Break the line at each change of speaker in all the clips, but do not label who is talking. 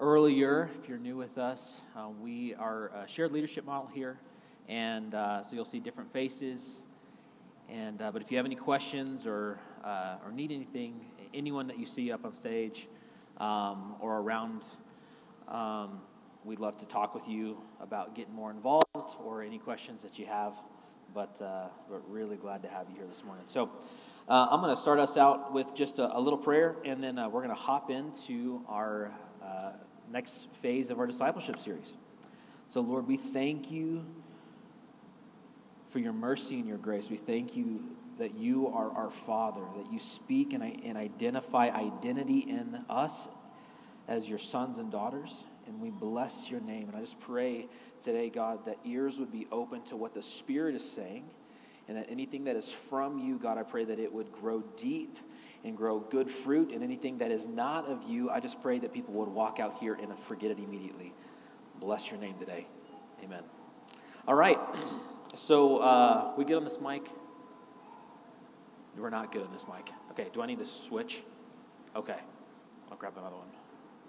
earlier, if you're new with us, we are a shared leadership model here, and so you'll see different faces. And but if you have any questions or need anything, anyone that you see up on stage or around, we'd love to talk with you about getting more involved or any questions that you have. But we're really glad to have you here this morning. So I'm going to start us out with just a little prayer, and then we're going to hop into our next phase of our discipleship series. So, Lord, we thank you for your mercy and your grace. We thank you that you are our Father, that you speak and identify identity in us as your sons and daughters, and we bless your name. And I just pray today, God, that ears would be open to what the Spirit is saying, and that anything that is from you, God, I pray that it would grow deep and grow good fruit, and anything that is not of you, I just pray that people would walk out here and forget it immediately. Bless your name today. Amen. All right. So we get on this mic. We're not good on this mic. Okay, do I need to switch? Okay, I'll grab another one.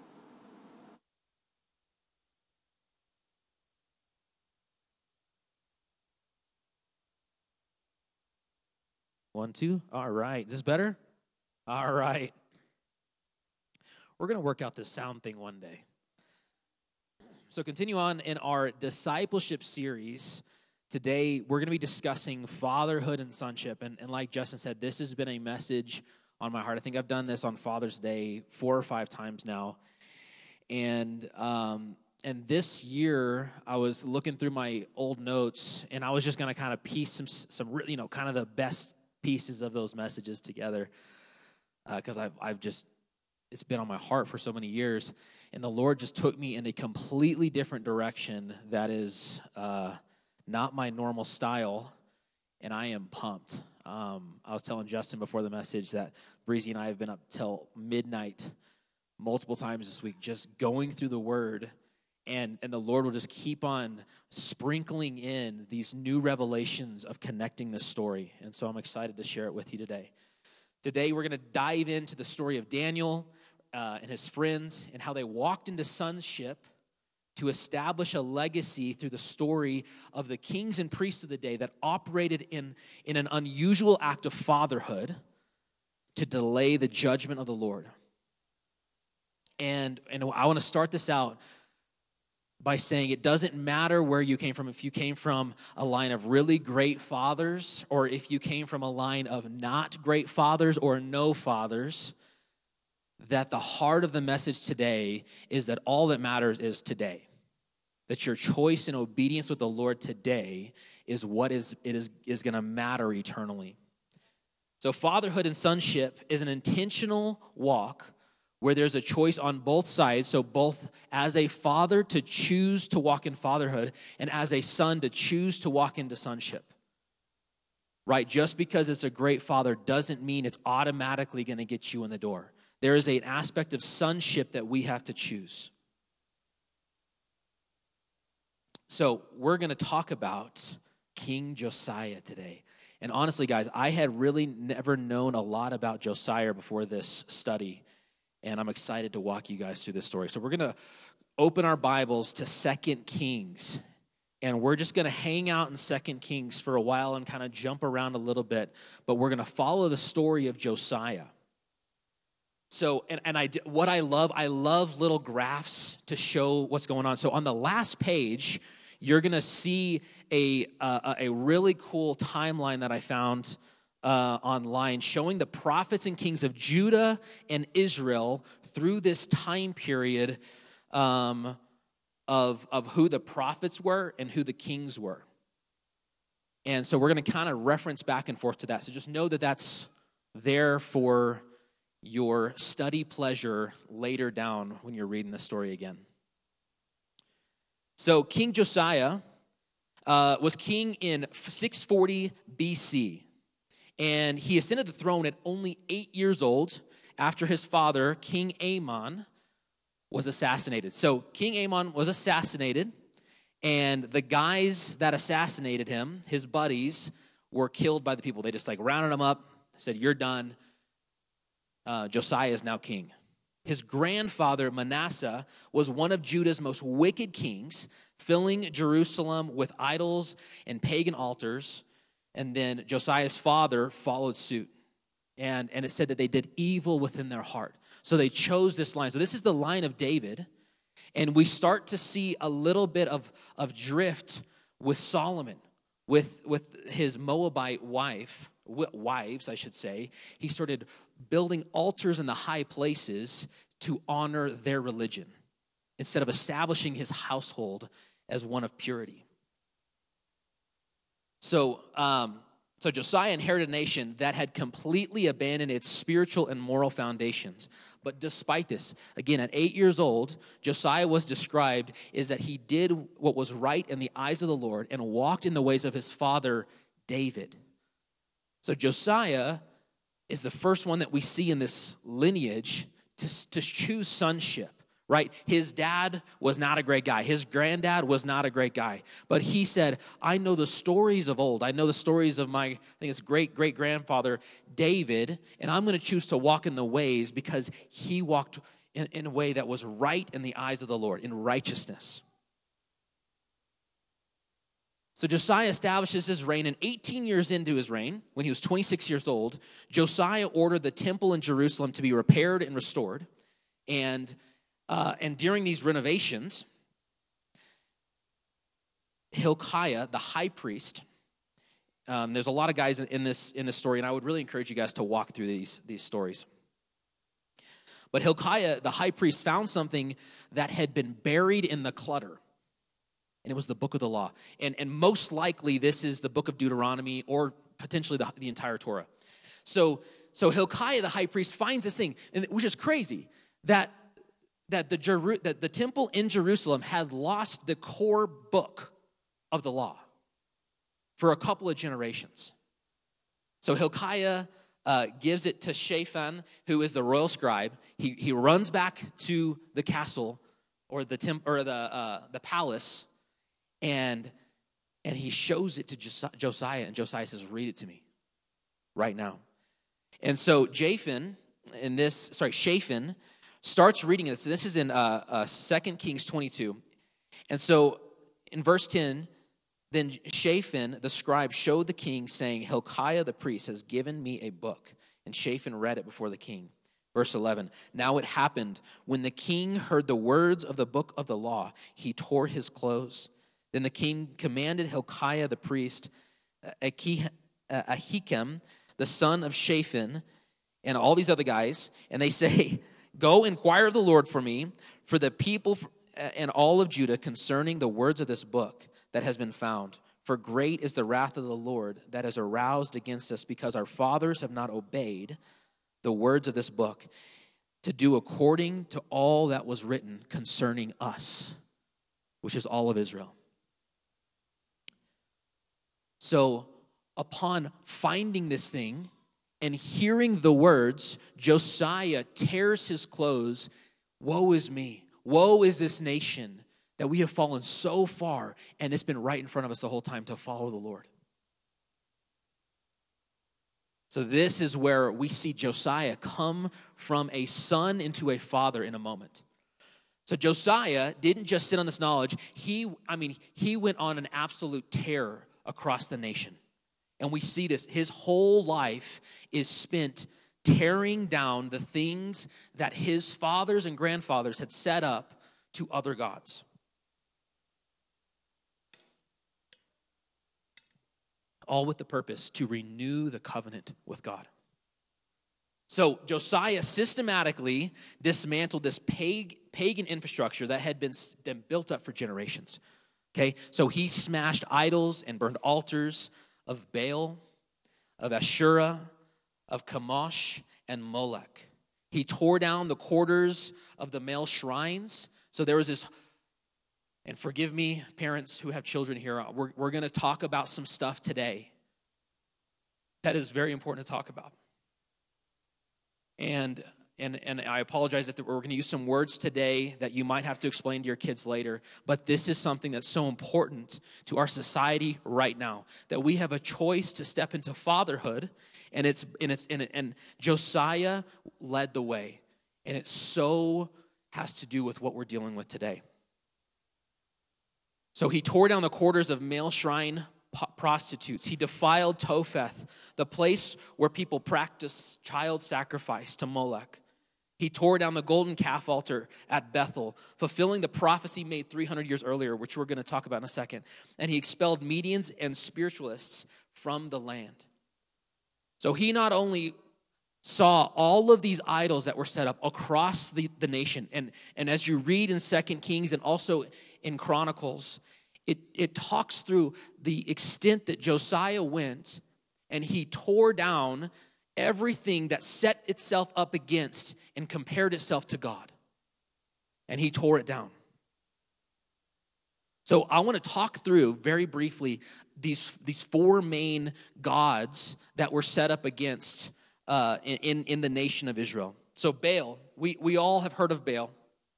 One, two. All right. Is this better? All right. We're going to work out this sound thing one day. So continue on in our discipleship series. Today, we're going to be discussing fatherhood and sonship. And like Justin said, this has been a message on my heart. I think I've done this on Father's Day 4 or 5 times now. And this year, I was looking through my old notes, and I was just going to kind of piece some kind of the best pieces of those messages together, because it's been on my heart for so many years, and the Lord just took me in a completely different direction that is not my normal style, and I am pumped. I was telling Justin before the message that Breezy and I have been up till midnight multiple times this week just going through the Word, and the Lord will just keep on sprinkling in these new revelations of connecting this story. And so I'm excited to share it with you today. Today we're going to dive into the story of Daniel and his friends and how they walked into sonship to establish a legacy through the story of the kings and priests of the day that operated in an unusual act of fatherhood to delay the judgment of the Lord. And I want to start this out by saying it doesn't matter where you came from, if you came from a line of really great fathers or if you came from a line of not great fathers or no fathers, that the heart of the message today is that all that matters is today. That your choice and obedience with the Lord today is what is going to matter eternally. So fatherhood and sonship is an intentional walk where there's a choice on both sides, so both as a father to choose to walk in fatherhood and as a son to choose to walk into sonship. Right? Just because it's a great father doesn't mean it's automatically going to get you in the door. There is an aspect of sonship that we have to choose. So we're going to talk about King Josiah today. And honestly, guys, I had really never known a lot about Josiah before this study. And I'm excited to walk you guys through this story. So we're going to open our Bibles to 2 Kings. And we're just going to hang out in 2 Kings for a while and kind of jump around a little bit. But we're going to follow the story of Josiah. So, what I love little graphs to show what's going on. So on the last page, you're going to see a really cool timeline that I found online showing the prophets and kings of Judah and Israel through this time period of who the prophets were and who the kings were. And so we're going to kind of reference back and forth to that. So just know that that's there for your study pleasure later down when you're reading the story again. So King Josiah was king in 640 BC. And he ascended the throne at only 8 years old after his father, King Amon, was assassinated. So King Amon was assassinated, and the guys that assassinated him, his buddies, were killed by the people. They just rounded him up, said, "You're done. Josiah is now king." His grandfather, Manasseh, was one of Judah's most wicked kings, filling Jerusalem with idols and pagan altars. And then Josiah's father followed suit. And it said that they did evil within their heart. So they chose this line. So this is the line of David. And we start to see a little bit of drift with Solomon, with his Moabite wives, I should say. He started building altars in the high places to honor their religion instead of establishing his household as one of purity. So Josiah inherited a nation that had completely abandoned its spiritual and moral foundations. But despite this, again, at 8 years old, Josiah was described as that he did what was right in the eyes of the Lord and walked in the ways of his father, David. So Josiah is the first one that we see in this lineage to choose sonship. Right? His dad was not a great guy. His granddad was not a great guy. But he said, I know the stories of old. I know the stories of my, I think it's great-great-grandfather, David, and I'm going to choose to walk in the ways because he walked in a way that was right in the eyes of the Lord, in righteousness. So Josiah establishes his reign, and 18 years into his reign, when he was 26 years old, Josiah ordered the temple in Jerusalem to be repaired and restored, and during these renovations, Hilkiah, the high priest, there's a lot of guys in this story, and I would really encourage you guys to walk through these stories. But Hilkiah, the high priest, found something that had been buried in the clutter, and it was the book of the law. And most likely, this is the book of Deuteronomy or potentially the entire Torah. So Hilkiah, the high priest, finds this thing, which is crazy, that the temple in Jerusalem had lost the core book of the law for a couple of generations. So Hilkiah gives it to Shaphan, who is the royal scribe. He runs back to the castle or the palace, and he shows it to Josiah, and Josiah says, "Read it to me right now." And so Shaphan starts reading this. This is in 2 Kings 22. And so in verse 10, then Shaphan the scribe showed the king, saying, Hilkiah the priest has given me a book. And Shaphan read it before the king. Verse 11, now it happened, when the king heard the words of the book of the law, he tore his clothes. Then the king commanded Hilkiah the priest, Ahikam, the son of Shaphan, and all these other guys, and they say, go inquire of the Lord for me, for the people and all of Judah concerning the words of this book that has been found. For great is the wrath of the Lord that is aroused against us, because our fathers have not obeyed the words of this book to do according to all that was written concerning us, which is all of Israel. So upon finding this thing, and hearing the words, Josiah tears his clothes. Woe is me. Woe is this nation that we have fallen so far, and it's been right in front of us the whole time to follow the Lord. So this is where we see Josiah come from a son into a father in a moment. So Josiah didn't just sit on this knowledge. He went on an absolute tear across the nation. And we see this. His whole life is spent tearing down the things that his fathers and grandfathers had set up to other gods. All with the purpose to renew the covenant with God. So Josiah systematically dismantled this pagan infrastructure that had been built up for generations. Okay, so he smashed idols and burned altars of Baal, of Asherah, of Chemosh, and Molech. He tore down the quarters of the male shrines. So there was this, and forgive me, parents who have children here, we're going to talk about some stuff today that is very important to talk about. And I apologize if we're going to use some words today that you might have to explain to your kids later, but this is something that's so important to our society right now, that we have a choice to step into fatherhood, and Josiah led the way. And it so has to do with what we're dealing with today. So he tore down the quarters of male shrine prostitutes. He defiled Topheth, the place where people practice child sacrifice to Molech. He tore down the golden calf altar at Bethel, fulfilling the prophecy made 300 years earlier, which we're going to talk about in a second. And he expelled medians and spiritualists from the land. So he not only saw all of these idols that were set up across the nation, and as you read in 2 Kings and also in Chronicles, it talks through the extent that Josiah went and he tore down everything that set itself up against and compared itself to God. And he tore it down. So I want to talk through very briefly these four main gods that were set up against in the nation of Israel. So Baal, we all have heard of Baal,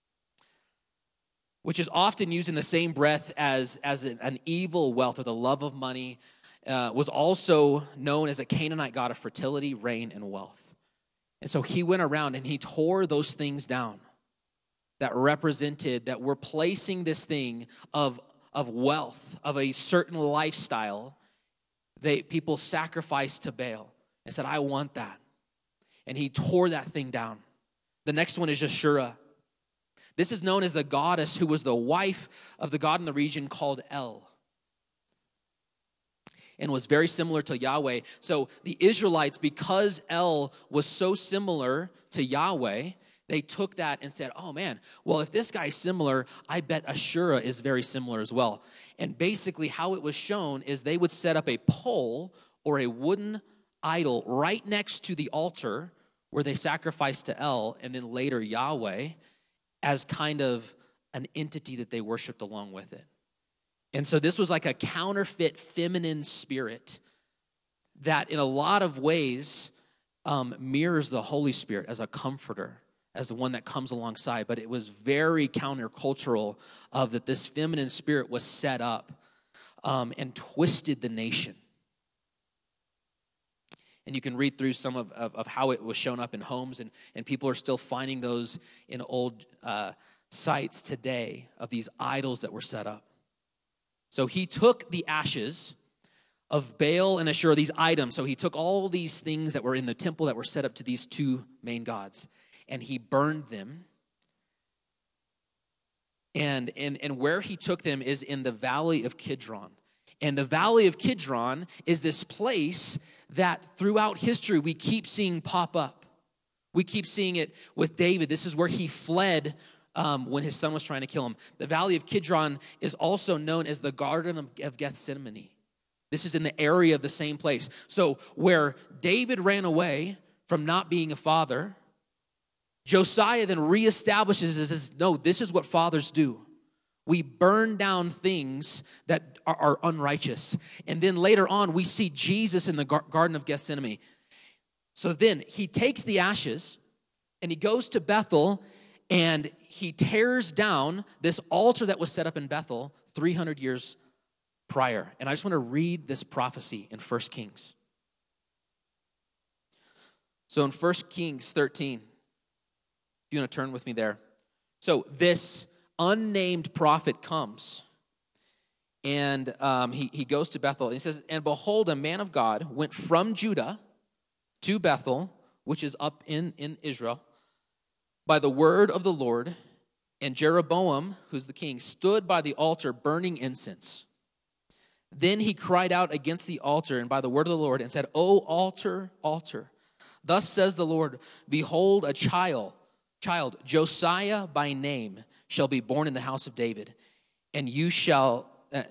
which is often used in the same breath as an evil wealth or the love of money, was also known as a Canaanite god of fertility, rain, and wealth. And so he went around and he tore those things down that represented, that were placing this thing of wealth, of a certain lifestyle. People sacrificed to Baal and said, I want that. And he tore that thing down. The next one is Jeshurun. This is known as the goddess who was the wife of the god in the region called El, and was very similar to Yahweh. So the Israelites, because El was so similar to Yahweh, they took that and said, oh man, well, if this guy's similar, I bet Ashura is very similar as well. And basically how it was shown is they would set up a pole or a wooden idol right next to the altar where they sacrificed to El, and then later Yahweh, as kind of an entity that they worshiped along with it. And so this was like a counterfeit feminine spirit that in a lot of ways mirrors the Holy Spirit as a comforter, as the one that comes alongside. But it was very countercultural of that this feminine spirit was set up and twisted the nation. And you can read through some of how it was shown up in homes, and people are still finding those in old sites today of these idols that were set up. So he took the ashes of Baal and Ashura, these items. So he took all these things that were in the temple that were set up to these two main gods, and he burned them. And where he took them is in the valley of Kidron. And the valley of Kidron is this place that throughout history we keep seeing pop up. We keep seeing it with David. This is where he fled when his son was trying to kill him. The valley of Kidron is also known as the Garden of Gethsemane. This is in the area of the same place. So where David ran away from not being a father, Josiah then reestablishes and says, no, this is what fathers do. We burn down things that are unrighteous. And then later on, we see Jesus in the Garden of Gethsemane. So then he takes the ashes and he goes to Bethel and he tears down this altar that was set up in Bethel 300 years prior. And I just want to read this prophecy in 1 Kings. So in 1 Kings 13, if you want to turn with me there. So this unnamed prophet comes, and he goes to Bethel. And he says, and behold, a man of God went from Judah to Bethel, which is up in Israel, by the word of the Lord. And Jeroboam, who's the king, stood by the altar burning incense. Then he cried out against the altar and by the word of the Lord and said, O altar, altar, thus says the Lord, behold, a child, Josiah by name, shall be born in the house of David, and you shall,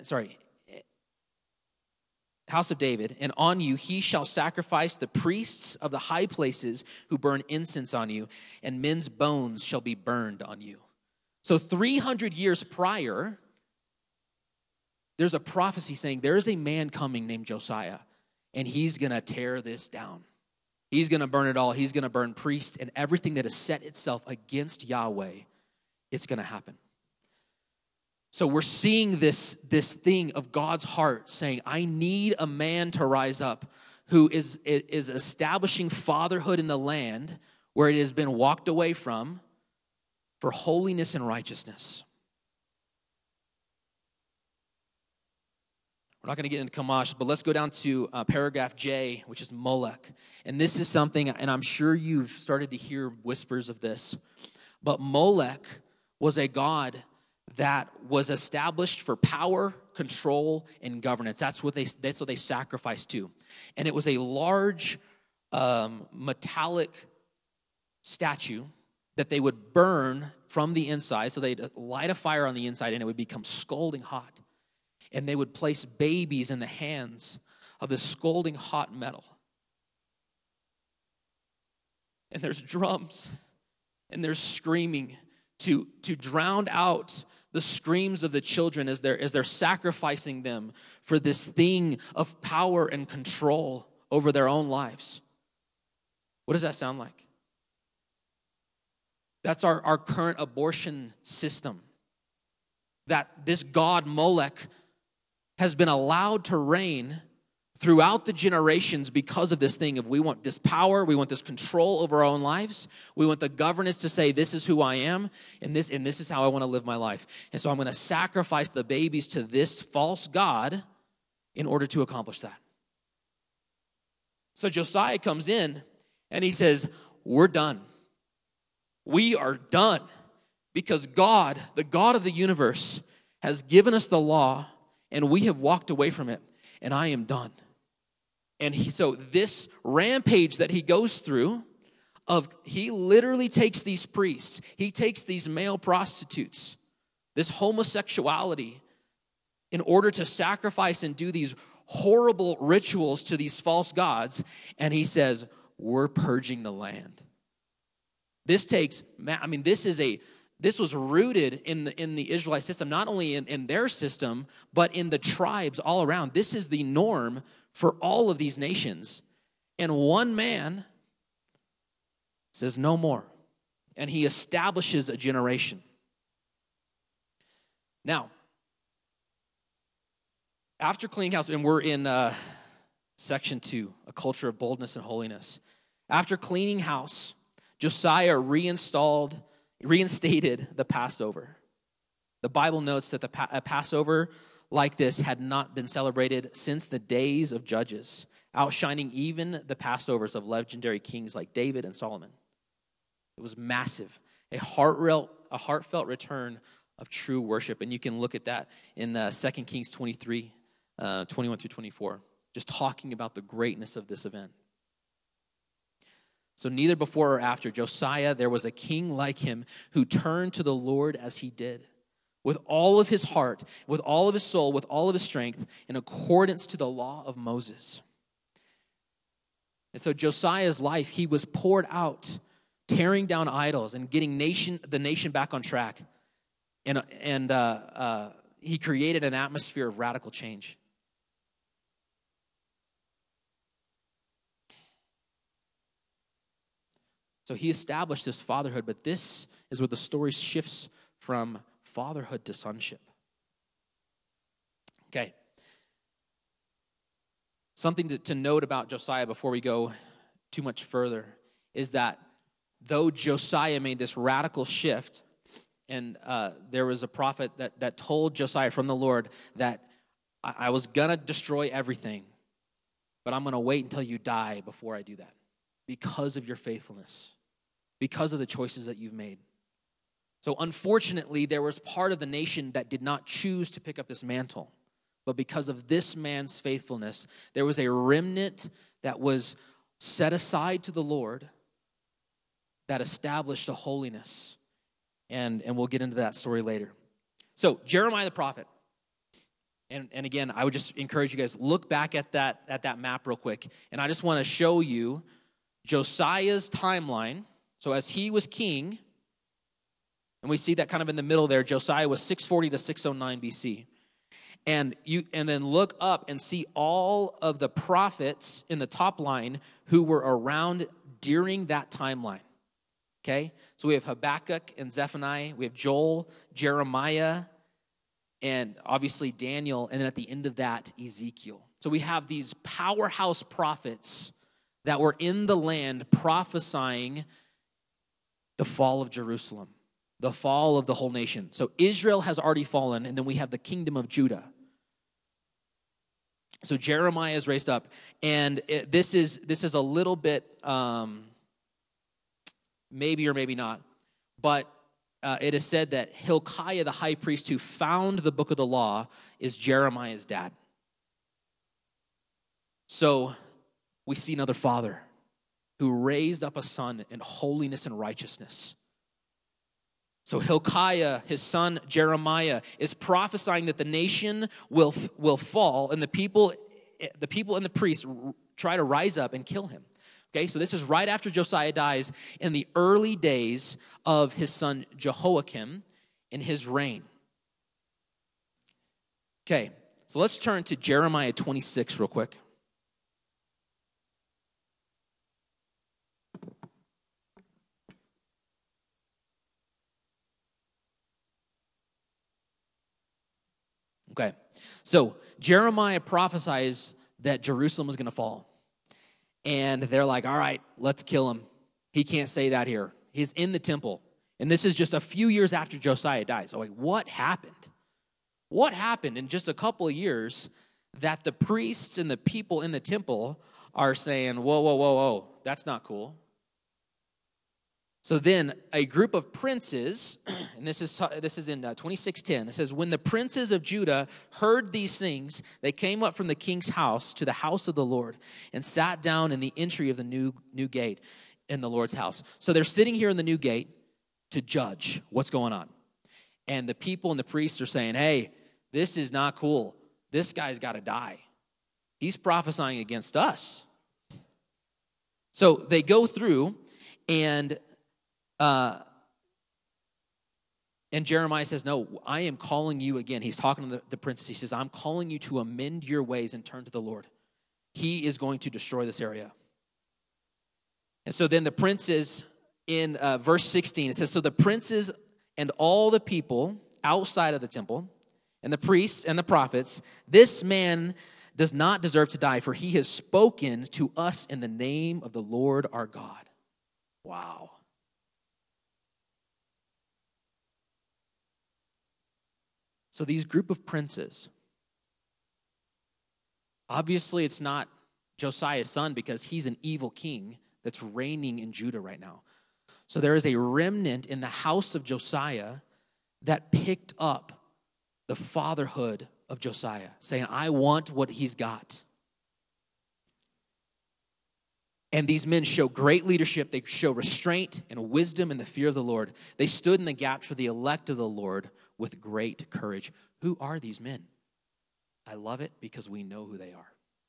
house of David, and on you he shall sacrifice the priests of the high places who burn incense on you, and men's bones shall be burned on you. So 300 years prior, there's a prophecy saying there is a man coming named Josiah, and he's going to tear this down. He's going to burn it all. He's going to burn priests and everything that has set itself against Yahweh. It's going to happen. So we're seeing this thing of God's heart saying, I need a man to rise up who is establishing fatherhood in the land where it has been walked away from for holiness and righteousness. We're not going to get into Chemosh, but let's go down to paragraph J, which is Molech. And this is something, and I'm sure you've started to hear whispers of this, but Molech was a god that was established for power, control, and governance. That's what they sacrificed to. And it was a large metallic statue that they would burn from the inside. So they'd light a fire on the inside, and it would become scalding hot. And they would place babies in the hands of this scalding hot metal. And there's drums, and there's screaming to drown out the screams of the children as they're sacrificing them for this thing of power and control over their own lives. What does that sound like? That's our current abortion system. That this god Molech has been allowed to reign throughout the generations because of this thing of we want this power, we want this control over our own lives, we want the governance to say this is who I am, and this is how I want to live my life. And so I'm going to sacrifice the babies to this false god in order to accomplish that. So Josiah comes in and he says, we're done. We are done because God, the God of the universe, has given us the law and we have walked away from it, and I am done. And so this rampage that he goes through, he literally takes these priests, he takes these male prostitutes, this homosexuality, in order to sacrifice and do these horrible rituals to these false gods, and he says, we're purging the land. This was rooted in the Israelite system, not only in their system, but in the tribes all around. This is the norm for all of these nations. And one man says, no more. And he establishes a generation. Now, after cleaning house, and we're in section 2, a culture of boldness and holiness. After cleaning house, Josiah reinstated the Passover. The Bible notes that a Passover like this had not been celebrated since the days of Judges, outshining even the Passovers of legendary kings like David and Solomon. It was massive, a heartfelt return of true worship. And you can look at that in 2 Kings 23, 21 through 24, just talking about the greatness of this event. So neither before or after Josiah, there was a king like him who turned to the Lord as he did, with all of his heart, with all of his soul, with all of his strength, in accordance to the law of Moses. And so Josiah's life, he was poured out, tearing down idols and getting the nation back on track. And he created an atmosphere of radical change. So he established this fatherhood, but this is where the story shifts from fatherhood to sonship. Okay. Something to note about Josiah before we go too much further is that though Josiah made this radical shift, and there was a prophet that told Josiah from the Lord that I was going to destroy everything, but I'm going to wait until you die before I do that because of your faithfulness, because of the choices that you've made. So unfortunately, there was part of the nation that did not choose to pick up this mantle. But because of this man's faithfulness, there was a remnant that was set aside to the Lord that established a holiness. And we'll get into that story later. So Jeremiah the prophet. And again, I would just encourage you guys, look back at that map real quick. And I just want to show you Josiah's timeline. So as he was king, and we see that kind of in the middle there, Josiah was 640 to 609 BC. And then look up and see all of the prophets in the top line who were around during that timeline. Okay? So we have Habakkuk and Zephaniah, we have Joel, Jeremiah, and obviously Daniel, and then at the end of that, Ezekiel. So we have these powerhouse prophets that were in the land prophesying the fall of Jerusalem, the fall of the whole nation. So Israel has already fallen, and then we have the kingdom of Judah. So Jeremiah is raised up, and this is a little bit maybe or maybe not, but it is said that Hilkiah, the high priest who found the book of the law, is Jeremiah's dad. So we see another father who raised up a son in holiness and righteousness. So Hilkiah, his son Jeremiah, is prophesying that the nation will fall, and the people and the priests try to rise up and kill him. Okay, so this is right after Josiah dies, in the early days of his son Jehoiakim in his reign. Okay, so let's turn to Jeremiah 26 real quick. Okay, so Jeremiah prophesies that Jerusalem is going to fall. And they're like, all right, let's kill him. He can't say that here. He's in the temple. And this is just a few years after Josiah dies. So like, what happened? What happened in just a couple of years that the priests and the people in the temple are saying, whoa, that's not cool. So then a group of princes, and this is in 26:10, it says, when the princes of Judah heard these things, they came up from the king's house to the house of the Lord and sat down in the entry of the new gate in the Lord's house. So they're sitting here in the new gate to judge what's going on. And the people and the priests are saying, hey, this is not cool. This guy's got to die. He's prophesying against us. So they go through and Jeremiah says, no, I am calling you again. He's talking to the princes. He says, I'm calling you to amend your ways and turn to the Lord. He is going to destroy this area. And so then the princes, in verse 16, it says, so the princes and all the people outside of the temple, and the priests and the prophets, this man does not deserve to die, for he has spoken to us in the name of the Lord our God. Wow. So these group of princes, obviously it's not Josiah's son because he's an evil king that's reigning in Judah right now. So there is a remnant in the house of Josiah that picked up the fatherhood of Josiah, saying, I want what he's got. And these men show great leadership. They show restraint and wisdom and the fear of the Lord. They stood in the gap for the elect of the Lord with great courage. Who are these men? I love it because we know who they are.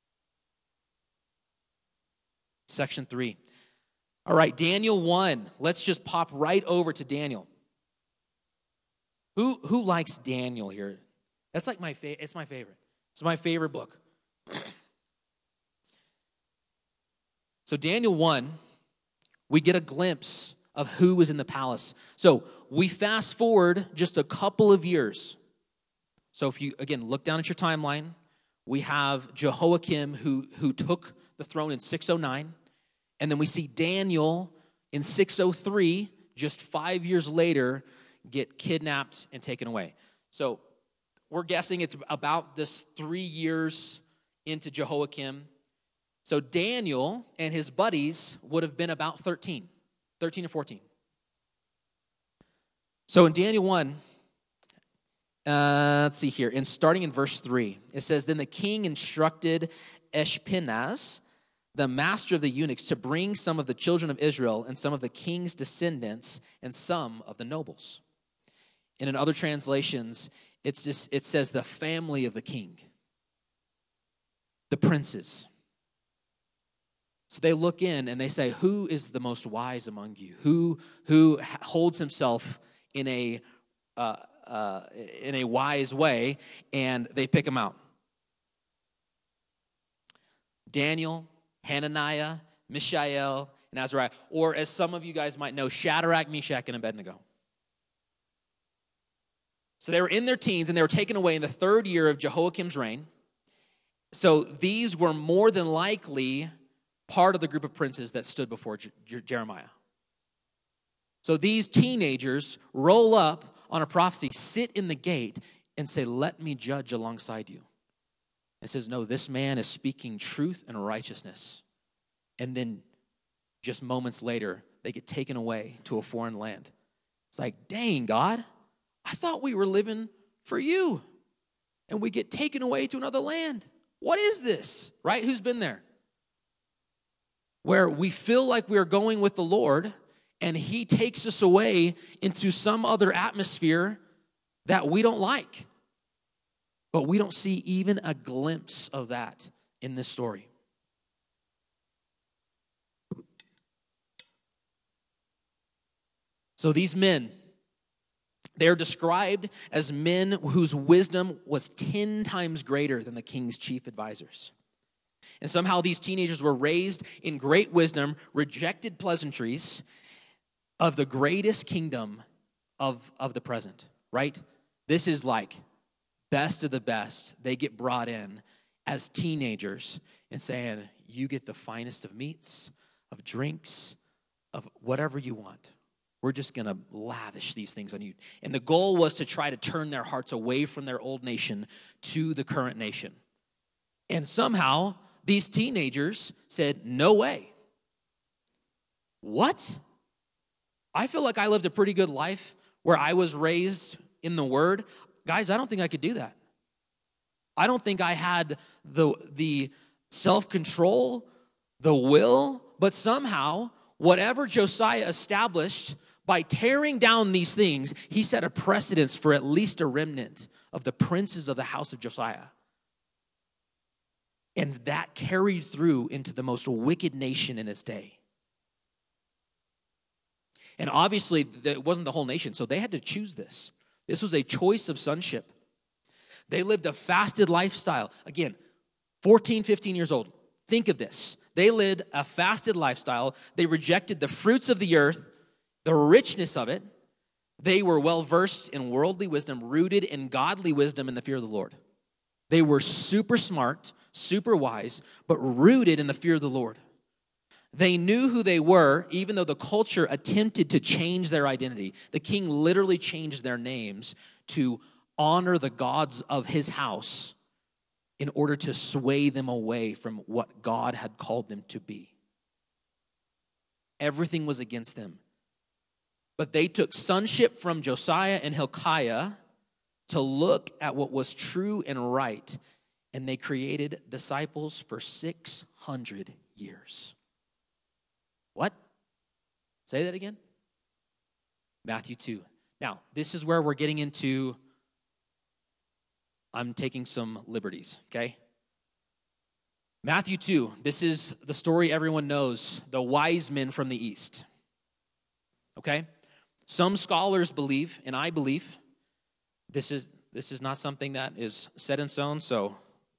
Section 3. All right, Daniel 1. Let's just pop right over to Daniel. Who likes Daniel here? That's like it's my favorite. It's my favorite book. So Daniel 1, we get a glimpse of who was in the palace. So we fast forward just a couple of years. So if you, again, look down at your timeline, we have Jehoiakim who took the throne in 609. And then we see Daniel in 603, just 5 years later, get kidnapped and taken away. So we're guessing it's about this 3 years into Jehoiakim. So Daniel and his buddies would have been about 13 or 14. So in Daniel 1, let's see here, starting in verse 3, it says, then the king instructed Eshpenaz, the master of the eunuchs, to bring some of the children of Israel and some of the king's descendants and some of the nobles. And in other translations, it says the family of the king, the princes. So they look in and they say, who is the most wise among you? Who holds himself in a wise way? And they pick him out. Daniel, Hananiah, Mishael, and Azariah. Or as some of you guys might know, Shadrach, Meshach, and Abednego. So they were in their teens and they were taken away in the 3rd year of Jehoiakim's reign. So these were more than likely part of the group of princes that stood before Jeremiah. So these teenagers roll up on a prophecy, sit in the gate, and say, let me judge alongside you. It says, no, this man is speaking truth and righteousness. And then just moments later, they get taken away to a foreign land. It's like, dang, God, I thought we were living for you. And we get taken away to another land. What is this? Right? Who's been there? Where we feel like we are going with the Lord, and he takes us away into some other atmosphere that we don't like. But we don't see even a glimpse of that in this story. So these men, they're described as men whose wisdom was 10 times greater than the king's chief advisors. And somehow these teenagers were raised in great wisdom, rejected pleasantries of the greatest kingdom of the present, right? This is like best of the best. They get brought in as teenagers and saying, you get the finest of meats, of drinks, of whatever you want. We're just going to lavish these things on you. And the goal was to try to turn their hearts away from their old nation to the current nation. And somehow, these teenagers said, no way. What? I feel like I lived a pretty good life where I was raised in the Word. Guys, I don't think I could do that. I don't think I had the self-control, the will, but somehow, whatever Josiah established by tearing down these things, he set a precedence for at least a remnant of the princes of the house of Josiah. And that carried through into the most wicked nation in its day. And obviously, it wasn't the whole nation, so they had to choose this. This was a choice of sonship. They lived a fasted lifestyle. Again, 14, 15 years old. Think of this. They lived a fasted lifestyle. They rejected the fruits of the earth, the richness of it. They were well-versed in worldly wisdom, rooted in godly wisdom and the fear of the Lord. They were super smart, super wise, but rooted in the fear of the Lord. They knew who they were, even though the culture attempted to change their identity. The king literally changed their names to honor the gods of his house in order to sway them away from what God had called them to be. Everything was against them. But they took sonship from Josiah and Hilkiah to look at what was true and right, and they created disciples for 600 years. What? Say that again? Matthew 2. Now, this is where we're getting into, I'm taking some liberties, okay? Matthew 2, this is the story everyone knows, the wise men from the east, okay? Some scholars believe, and I believe, this is not something that is set in stone, so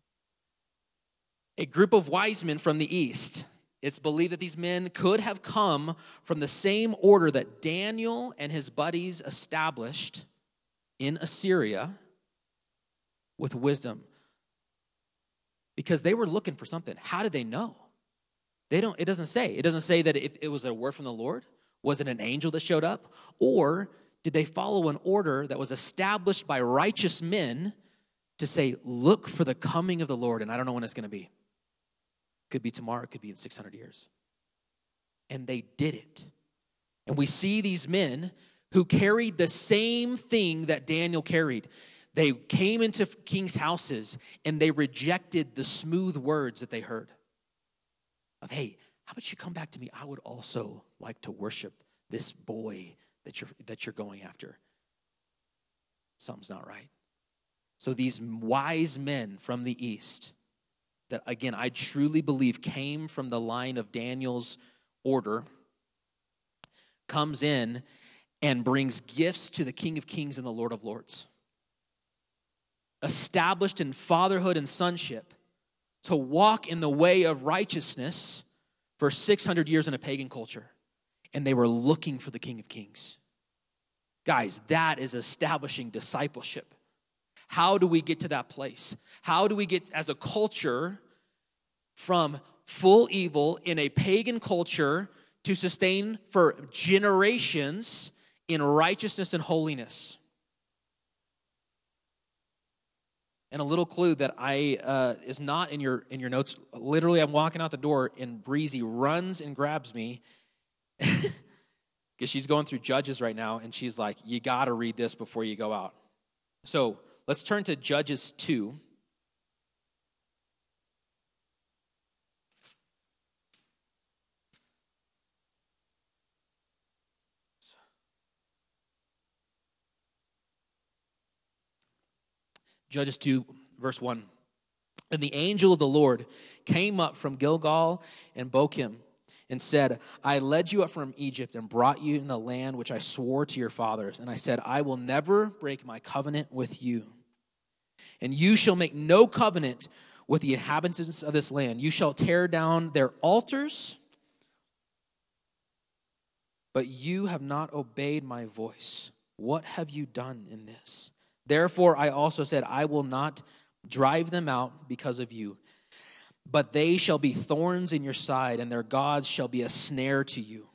a group of wise men from the east. It's believed that these men could have come from the same order that Daniel and his buddies established in Assyria with wisdom. Because they were looking for something. How did they know? It doesn't say. It doesn't say that if it was a word from the Lord. Was it an angel that showed up? Or did they follow an order that was established by righteous men to say, look for the coming of the Lord, and I don't know when it's going to be. Could be tomorrow, it could be in 600 years. And they did it. And we see these men who carried the same thing that Daniel carried. They came into king's houses and they rejected the smooth words that they heard. Of, hey, how about you come back to me? I would also like to worship this boy that you're going after. Something's not right. So these wise men from the east, that, again, I truly believe came from the line of Daniel's order, comes in and brings gifts to the King of Kings and the Lord of Lords. Established in fatherhood and sonship to walk in the way of righteousness for 600 years in a pagan culture. And they were looking for the King of Kings. Guys, that is establishing discipleship. How do we get to that place? How do we get as a culture from full evil in a pagan culture to sustain for generations in righteousness and holiness. And a little clue that is not in your notes. Literally, I'm walking out the door, and Breezy runs and grabs me because she's going through Judges right now, and she's like, "You got to read this before you go out." So let's turn to Judges 2. Judges 2, verse 1. And the angel of the Lord came up from Gilgal and Bochim and said, I led you up from Egypt and brought you in the land which I swore to your fathers. And I said, I will never break my covenant with you. And you shall make no covenant with the inhabitants of this land. You shall tear down their altars, but you have not obeyed my voice. What have you done in this? Therefore, I also said, I will not drive them out because of you, but they shall be thorns in your side, and their gods shall be a snare to you.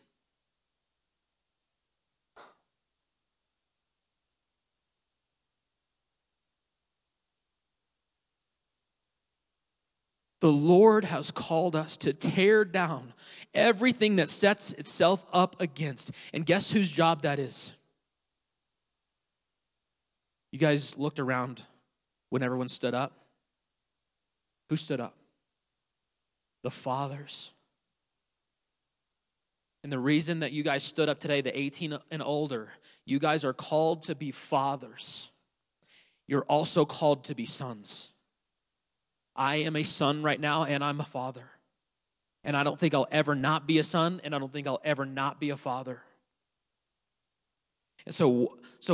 The Lord has called us to tear down everything that sets itself up against. And guess whose job that is? You guys looked around when everyone stood up? Who stood up? The fathers. And the reason that you guys stood up today, the 18 and older, you guys are called to be fathers. You're also called to be sons. I am a son right now, and I'm a father. And I don't think I'll ever not be a son, and I don't think I'll ever not be a father. And so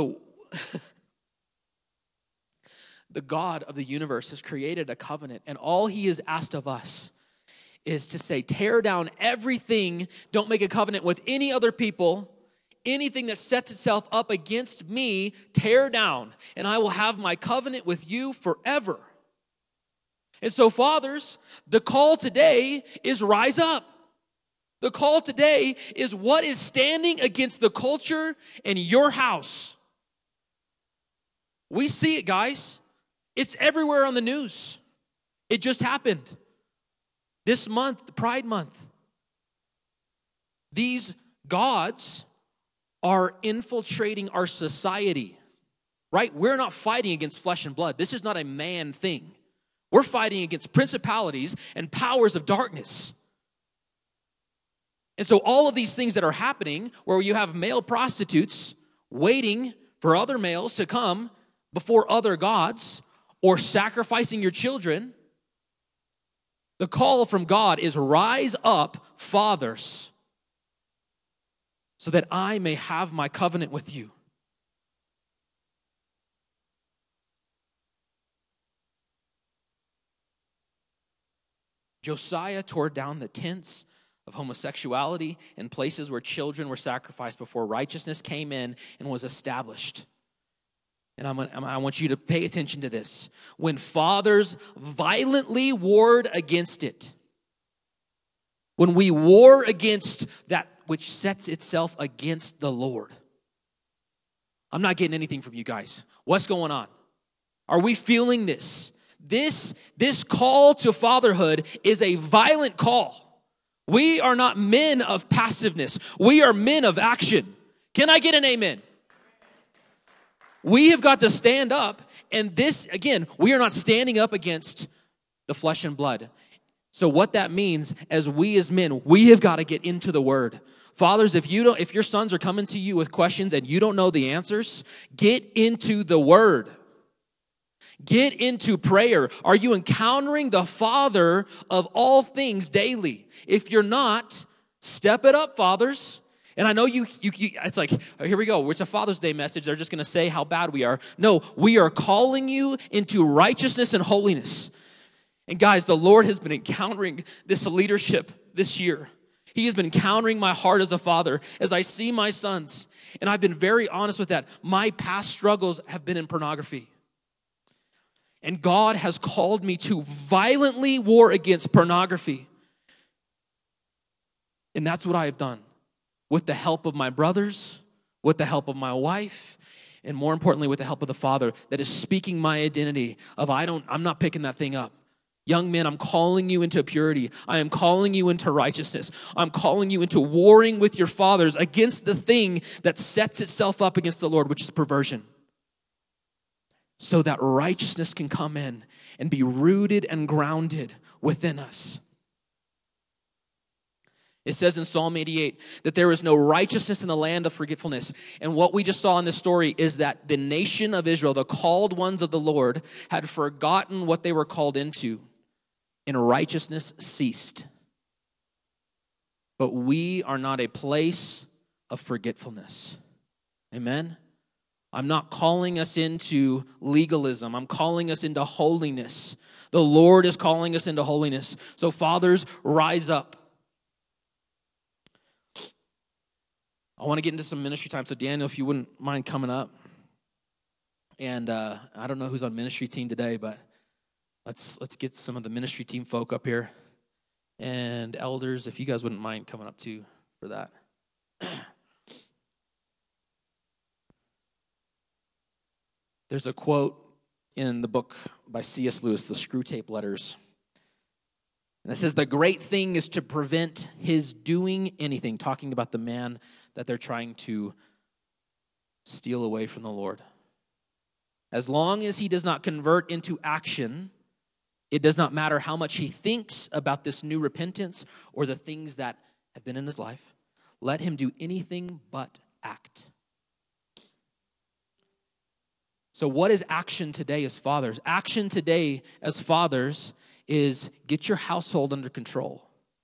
the God of the universe has created a covenant, and all he has asked of us is to say, tear down everything. Don't make a covenant with any other people. Anything that sets itself up against me, tear down, and I will have my covenant with you forever. And so, fathers, the call today is rise up. The call today is what is standing against the culture in your house. We see it, guys. It's everywhere on the news. It just happened. This month, the Pride Month. These gods are infiltrating our society, right? We're not fighting against flesh and blood. This is not a man thing. We're fighting against principalities and powers of darkness. And so all of these things that are happening, where you have male prostitutes waiting for other males to come before other gods, or sacrificing your children, the call from God is rise up, fathers, so that I may have my covenant with you. Josiah tore down the tents of homosexuality in places where children were sacrificed before righteousness came in and was established. And I want you to pay attention to this. When fathers violently warred against it, when we war against that which sets itself against the Lord. I'm not getting anything from you guys. What's going on? Are we feeling this? This call to fatherhood is a violent call. We are not men of passiveness. We are men of action. Can I get an amen? We have got to stand up, and this, again, we are not standing up against the flesh and blood. So what that means, as we as men, we have got to get into the Word. Fathers, if your sons are coming to you with questions and you don't know the answers, get into the Word. Get into prayer. Are you encountering the Father of all things daily? If you're not, step it up, fathers. And I know you it's like, here we go. It's a Father's Day message. They're just going to say how bad we are. No, we are calling you into righteousness and holiness. And guys, the Lord has been encountering this leadership this year. He has been encountering my heart as a father as I see my sons. And I've been very honest with that. My past struggles have been in pornography. And God has called me to violently war against pornography. And that's what I have done. with the help of my brothers, with the help of my wife, and more importantly, with the help of the Father that is speaking my identity of I'm not picking that thing up. Young men, I'm calling you into purity. I am calling you into righteousness. I'm calling you into warring with your fathers against the thing that sets itself up against the Lord, which is perversion. So that righteousness can come in and be rooted and grounded within us. It says in Psalm 88 that there is no righteousness in the land of forgetfulness. And what we just saw in this story is that the nation of Israel, the called ones of the Lord, had forgotten what they were called into, and righteousness ceased. But we are not a place of forgetfulness. Amen? I'm not calling us into legalism. I'm calling us into holiness. The Lord is calling us into holiness. So fathers, rise up. I want to get into some ministry time. So Daniel, if you wouldn't mind coming up. And I don't know who's on ministry team today, but let's get some of the ministry team folk up here. And elders, if you guys wouldn't mind coming up too for that. There's a quote in the book by C.S. Lewis, The Screwtape Letters. And it says, "The great thing is to prevent his doing anything," talking about the man that they're trying to steal away from the Lord. "As long as he does not convert into action, it does not matter how much he thinks about this new repentance or the things that have been in his life. Let him do anything but act." So what is action today as fathers? Action today as fathers is get your household under control.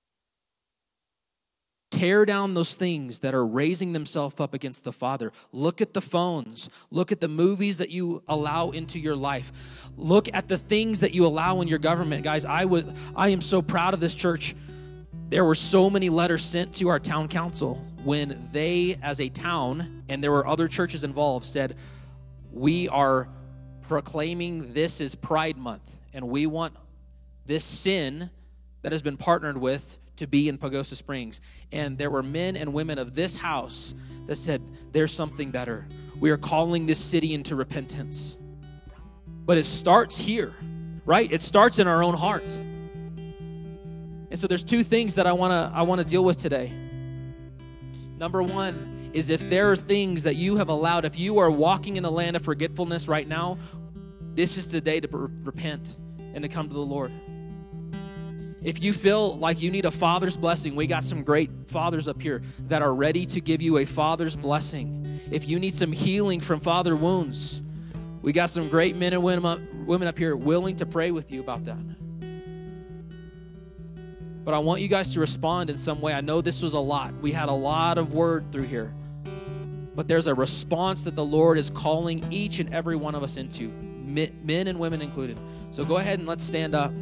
Tear down those things that are raising themselves up against the Father. Look at the phones. Look at the movies that you allow into your life. Look at the things that you allow in your government. Guys, I am so proud of this church. There were so many letters sent to our town council when they, as a town, and there were other churches involved, said, we are proclaiming this is Pride Month, and we want this sin that has been partnered with to be in Pagosa Springs. And there were men and women of this house that said, there's something better. We are calling this city into repentance. But it starts here, right? It starts in our own hearts. And so there's two things that I want to deal with today. Number one is if there are things that you have allowed, if you are walking in the land of forgetfulness right now, this is the day to repent and to come to the Lord. If you feel like you need a father's blessing, we got some great fathers up here that are ready to give you a father's blessing. If you need some healing from father wounds, we got some great men and women up here willing to pray with you about that. But I want you guys to respond in some way. I know this was a lot. We had a lot of word through here. But there's a response that the Lord is calling each and every one of us into, men and women included. So go ahead and let's stand up.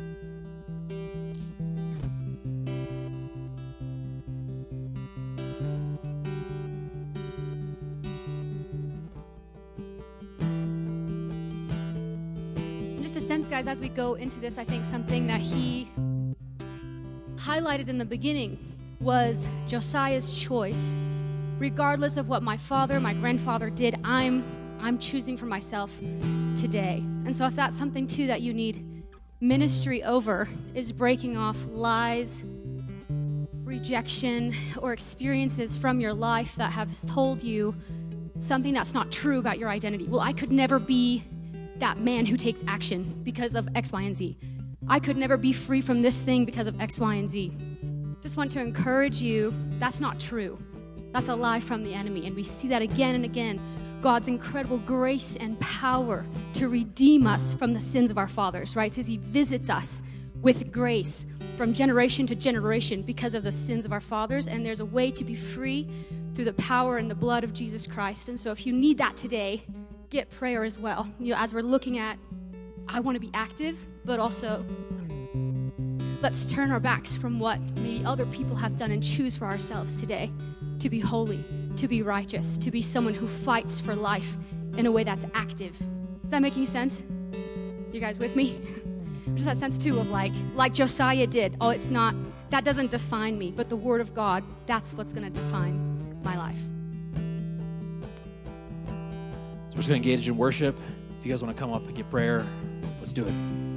Just a sense, guys, as we go into this, I think something that he highlighted in the beginning was Josiah's choice. Regardless of what my father, my grandfather did, I'm choosing for myself today. And so if that's something too that you need ministry over, is breaking off lies, rejection, or experiences from your life that have told you something that's not true about your identity. Well, I could never be that man who takes action because of X, Y, and Z. I could never be free from this thing because of X, Y, and Z. Just want to encourage you, that's not true. That's a lie from the enemy. And we see that again and again. God's incredible grace and power to redeem us from the sins of our fathers, right? It says he visits us with grace from generation to generation because of the sins of our fathers. And there's a way to be free through the power and the blood of Jesus Christ. And so if you need that today, get prayer as well. You know, as we're looking at, I want to be active, but also let's turn our backs from what maybe other people have done and choose for ourselves today to be holy, to be righteous, to be someone who fights for life in a way that's active. Is that making sense? You guys with me? Just that sense too of like Josiah did. Oh, it's not that doesn't define me, but the Word of God, that's what's going to define my life.
So we're just going to engage in worship. If you guys want to come up and get prayer, let's do it.